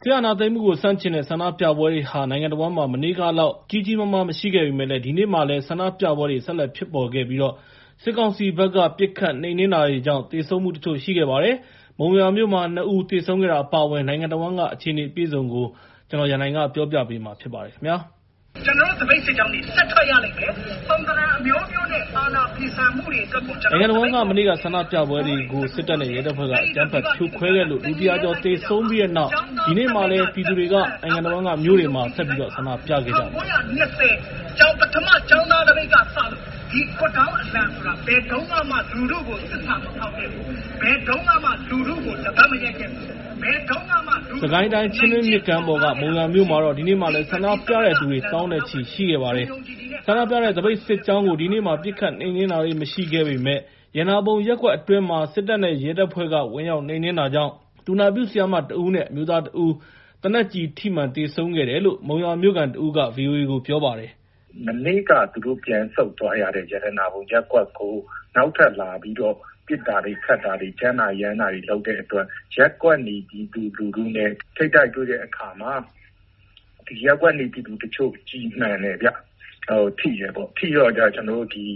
စစ်အာဏာသိမ်းမှုကိုဆန့်ကျင်တဲ့ဆန္ဒပြပွဲတွေဟာနိုင်ငံတော်မှာမနေ့ကလောက်ကြီးကြီးမားမားမရှိခဲ့ပေမဲ့လည်းဒီနေ့မှလည်းဆန္ဒပြပွဲတွေဆက်လက်ဖြစ်ပေါ်ခဲ့ပြီးတော့စစ်ကောင်စီဘက်ကပစ်ခတ်နှိမ်နင်းတာတွေကြောင့်သေဆုံးမှုတချို့ရှိခဲ့ပါတယ်။မုံရွာမြို့မှာ2ဦးသေဆုံးခဲ့တာအပါအဝင်နိုင်ငံတော်ကအခြေအနေအပြည့်စုံကိုကျွန်တော်ရန်နိုင်ကပြောပြပေးမှာဖြစ်ပါတယ်ခင်ဗျာ။ကျွန်တော်တို့သပိတ်စစ်ကြောင်းတွေဆက်ထွက်ရလိမ့်မယ်။ပုံသဏ္ဍာန်အမျိုးမျိုးနဲ့အာဏာဖီဆန်မှုတွေအတွက်ကိုကျွန်တော်နိုင်ငံတော်ကမနေ့ကဆန္ဒပြပွဲတွေကိုစစ်တပ်နဲ့ရဲတပ်ဖွဲ့ကအကြမ်းဖက်ဖြိုခွဲခဲ့လို့လူ100ကျော်သေဆုံးပြီးတဲ့နောက်ဒီနေ့မှလည်းပြည်သူတွေကနိုင်ငံတော်ကမြို့တွေမှာဆက်ပြီးတော့ဆန္ဒပြခဲ့ကြတယ်။ကျောင်းပထမကျောင်းသားသပိတ်ကစလို့ဒီကွတ်တောင်းအလံဆိုတာဘယ်တုန်းမှလူတို့ကိုစစ်ဆာမထောက်ခဲ့ဘူး။ဘယ်တုန်းမှလူတို့ကိုတပတ်မရက်ခဲ့ဘူး။စကိုင်းတိုင်းချင်းတွင်းမြစ်ကမ်းပေါ်ကမုံရွာမြို့မှာတော့ဒီနေ့မှလည်းဆန္ဒပြတဲ့သူတွေတောင်းတဲ့ချီရှိခဲ့ပါတယ်။ဆန္ဒပြတဲ့သပိတ်စစ်ကြောင်းကိုဒီနေ့မှပြစ်ခတ်နှိမ်နင်းတာတွေမရှိခဲ့ပေမဲ့ရန်နာဘုံရက်ကွက်အတွင်းမှာစစ်တပ်နဲ့ရဲတပ်ဖွဲ့ကဝင်ရောက်နှိမ်နင်းတာကြောင့်တူနာပြုဆရာမတဦးနဲ့အမျိုးသားတဦးတနက်ကြီးထိမှန်သေဆုံးခဲ့တယ်လို့မုံရွာမြို့ကန်တဦးက VOA ကိုပြောပါတယ်။မနေ့ကသူတို့ပြန်ဆုတ်သွားရတဲ့ရန်နာဘုံရက်ကွက်ကိုနောက်ထပ်လာပြီးတော့ပြစ်တာတွေခတ်တာတွေကျန်းနာရမ်းတာတွေလုပ်တဲ့အတွက်ရက်ကွက်နေပြည်သူလူထုနဲ့ထိတ်တိုက်တွေ့တဲ့အခါမှာဒီရက်ကွက်နေပြည်သူတချို့ကြီးမှန်တယ်ဗျထိရပေါ့ထိတော့ကြကျွန်တော်တို့ဒီ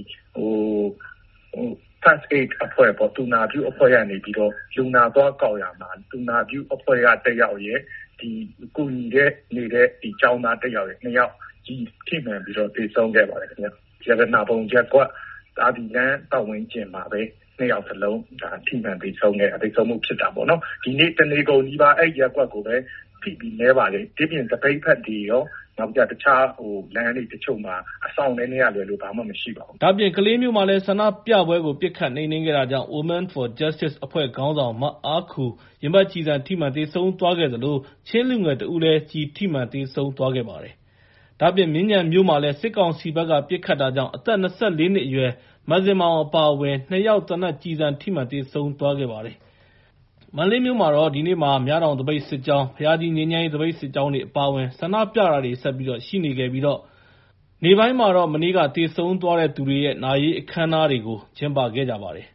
first aid အဖွဲ့ပေါ့တူနာပြုအဖွဲ့ရနေပြီးတော့လူနာသွားကောက်ရမှာတူနာပြုအဖွဲ့ကတက်ရောက်ရဲဒီကိုညီတဲ့နေတဲ့ဒီចောင်းသားတက်ရောက်ရဲနှစ်ယောက်ကြီးထိမှန်ပြီးတော့သေဆုံးခဲ့ပါတယ်ခင်ဗျရတနာပုံရက်ကွက်တာဒီလန်းပတ်ဝန်းကျင်မှာပဲနှစ်ယောက်စလုံးဒါထိမှန်ပြီးဆုံးတဲ့အသေးဆုံးမှုဖြစ်တာပေါ့နော်ဒီနေ့တနေကုန်ကြီးပါအဲ့ရက်ကွက်ကိုပဲဖိပြီးလဲပါလေဒီပြင်သပိတ်ဖက်တွေရောနောက်ကြတခြားလမ်းလေးတချို့မှာအဆောင်နေနေရလွယ်လို့ဘာမှမရှိပါဘူးဒါပြင်ကလေးမျိုးမှာလည်းဆန္ဒပြပွဲကိုပြစ်ခတ်နှိမ်နင်းခဲ့တာကြောင့် Women for Justice အဖွဲ့ခေါင်းဆောင်မအားခူရင်ဘတ်ကြည်စံထိမှန်သေဆုံးသွားခဲ့သလိုချင်းလူငယ်တဦးလည်းကြီးထိမှန်သေဆုံးသွားခဲ့ပါတယ်ဒါပြင်မြင်းညံမြို့မှာလည်းစစ်ကောင်စီဘက်ကပြစ်ခတ်တာကြောင့်အသက်24နှစ်အရွယ်မဇင်မောင်အပါအဝင်2ယောက်တနက်ကြီးစံထိမှန်သေဆုံးသွားခဲ့ပါတယ်မန္တလေးမြို့မှာတော့ဒီနေ့မှာမြတောင်သပိတ်စစ်ကြောင်းဖျားကြီးငင်းငိုင်းသပိတ်စစ်ကြောင်းတွေအပါအဝင်ဆန္ဒပြတာတွေဆက်ပြီးတော့ရှိနေခဲ့ပြီးတော့နေပိုင်းမှာတော့မနေ့ကသေဆုံးသွားတဲ့သူတွေရဲ့နာရေးအခမ်းအနားတွေကိုကျင်းပခဲ့ကြပါတယ်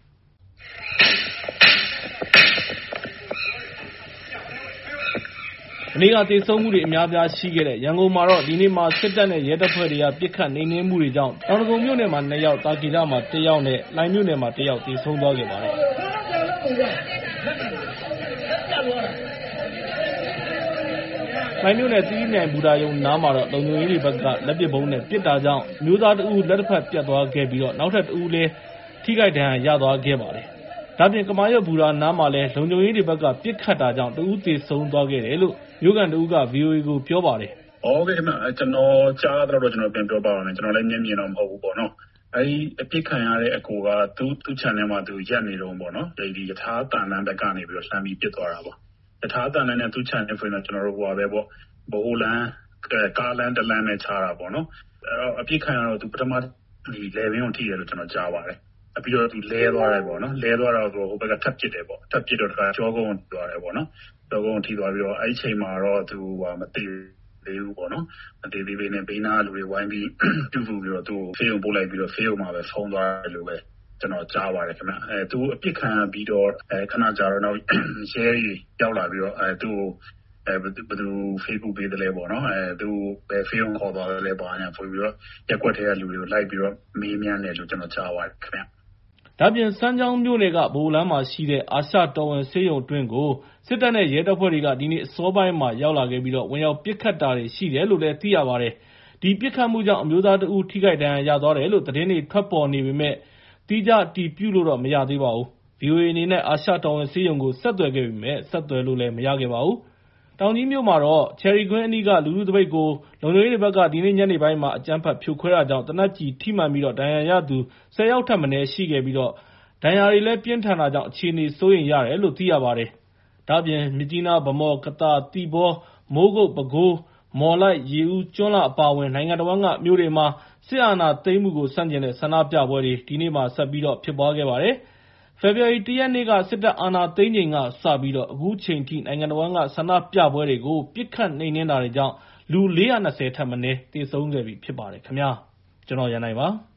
မနေ့ကသေဆုံးမှုတွေအများပြားရှိခဲ့တဲ့ရန်ကုန်မှာတော့ဒီနေ့မှာစစ်တပ်နဲ့ရဲတပ်ဖွဲ့တွေကပြစ်ခတ်နှိမ်နင်းမှုတွေကြောင့်တောင်ဒဂုံမြို့နယ်မှာ2ယောက်တာကီရမှာ1ယောက်နဲ့လှိုင်မြို့နယ်မှာ1ယောက်သေဆုံးသွားခဲ့ပါတယ်လှိုင်မြို့နယ်သီးမြိုင်ဘူတာယုံနားမှာတော့လုံခြုံရေးတွေဘက်ကလက်ပစ်ဗုံးနဲ့ပစ်တာကြောင့်မျိုးသားတဦးလက်တစ်ဖက်ပြတ်သွားခဲ့ပြီးတော့နောက်ထပ်တဦးလည်းထိခိုက်ဒဏ်ရာရသွားခဲ့ပါတယ်ဒါပြင်ကမာရွတ်ဘူရာနားမှာလည်းလုံခြုံရေးတွေဘက်ကပစ်ခတ်တာကြောင့်တဦးသေဆုံးသွားခဲ့တယ်လို့မြို့ကန်တဦးက VOA ကိုပြောပါတယ်။ဟုတ်ကဲ့ခင်ဗျကျွန်တော်ကြားတော့ကျွန်တော်ပြန်ပြောပါမယ်ကျွန်တော်လည်းမျက်မြင်တော့မဟုတ်ဘူးပေါ့နော်။အဲဒီအပစ်ခံရတဲ့အကိုကသူ့ channel မှာသူရက်နေတော့ပေါ့နော်။ဒီယထာတန်လန်းဘက်ကနေပြီးတော့လှမ်းပြီးပစ်သွားတာပေါ့။ယထာတန်လန်းနဲ့သူ့ channel ဆိုရင်တော့ကျွန်တော်တို့ဟိုပါပဲပေါ့ဘိုးလန်းကားလန်းတလန်းနဲ့ခြားတာပေါ့နော်။အဲ့တော့အပစ်ခံရတော့သူပထမဒီလေဘင်းကိုထိတယ်လို့ကျွန်တော်ကြားပါတယ်။ပြီးတော့သူလဲသွားတယ်ပေါ့နော်လဲသွားတော့ဟိုဘက်ကထပ်ပစ်တယ်ပေါ့ထပ်ပစ်တော့တခါကြောကုန်းသွားတယ်ပေါ့နော်ကြောကုန်းထိသွားပြီးတော့အဲ့ဒီချိန်မှာတော့သူမသိသေးဘူးပေါ့နော်မသိသေးသေးနဲ့ဘေးနာလူတွေဝိုင်းပြီးပြုစုပြီးတော့သူဖေးုံပို့လိုက်ပြီးတော့ဖေးုံမှာပဲဖုံးသွားတယ်လို့ပဲကျွန်တော်ကြားပါတယ်ခင်ဗျသူအပြစ်ခံပြီးတော့ခဏကြာတော့နောက်ရဲကြီးရောက်လာပြီးတော့သူဘယ်သူ Facebook ပေးတယ်လဲပေါ့နော်သူပဲဖေးုံခေါ်သွားတယ်လဲပါညာပို့ပြီးတော့ရက်ွက်ထဲကလူတွေကိုလိုက်ပြီးတော့မေးမြန်းတယ်လို့ကျွန်တော်ကြားပါတယ်ခင်ဗျဒါပြင်စမ်းချောင်းမြို့နယ်ကဗိုလ်လမ်းမှာရှိတဲ့အာရှတော်ဝင်ဆေးရုံအတွင်းကိုစစ်တပ်နဲ့ရဲတပ်ဖွဲ့တွေကဒီနေ့အစောပိုင်းမှာရောက်လာခဲ့ပြီးတော့ဝင်ရောက်ပစ်ခတ်တာတွေရှိတယ်လို့လည်းသိရပါတယ်။ဒီပစ်ခတ်မှုကြောင့်အမျိုးသားတဦးထိခိုက်ဒဏ်ရာရသွားတယ်လို့သတင်းတွေထွက်ပေါ်နေပေမဲ့တိကျအတည်ပြုလို့တော့မရသေးပါဘူး။ VOA အနေနဲ့အာရှတော်ဝင်ဆေးရုံကိုဆက်သွယ်ခဲ့ပေမဲ့ဆက်သွယ်လို့လည်းမရခဲ့ပါဘူး။တောင်ကြီးမြို့မှာတော့ Cherry ကွင်းအနီးကလူလူသပိတ်ကိုလုံခြုံရေးတွေဘက်ကဒီနေ့ညနေပိုင်းမှာအကြမ်းဖက်ဖြိုခွဲတာကြောင့်တနက်ကြီးထိမှန်ပြီးတော့ဒဏ်ရာရသူ10ယောက်ထက်မနည်းရှိခဲ့ပြီးတော့ဒဏ်ရာတွေလည်းပြင်းထန်တာကြောင့်အခြေအနေစိုးရိမ်ရတယ်လို့သိရပါတယ်။ဒါ့အပြင်မြစ်ကြီးနားဗမော်ကတာသီပေါမိုးကုတ်ပဲခူးမော်လိုက်ရေဦးကျွန်းလှအပါအဝင်နိုင်ငံတော်ကမြို့တွေမှာစစ်အာဏာသိမ်းမှုကိုဆန့်ကျင်တဲ့ဆန္ဒပြပွဲတွေဒီနေ့မှဆက်ပြီးတော့ဖြစ်ပွားခဲ့ပါတယ်။ဖေဖော်ဝါရီ 1 ရက်နေ့ကစစ်တပ်အာဏာသိမ်းချိန်ကစပြီးတော့အခုချိန်ထိနိုင်ငံတော်ကဆန္ဒပြပွဲတွေကိုပြစ်ခတ်နှိမ်နင်းတာတွေကြောင့်လူ420ထက်မနည်းသေဆုံးခဲ့ပြီဖြစ်ပါတယ်ခင်ဗျာ။ကျွန်တော်ရန်နိုင်ပါ။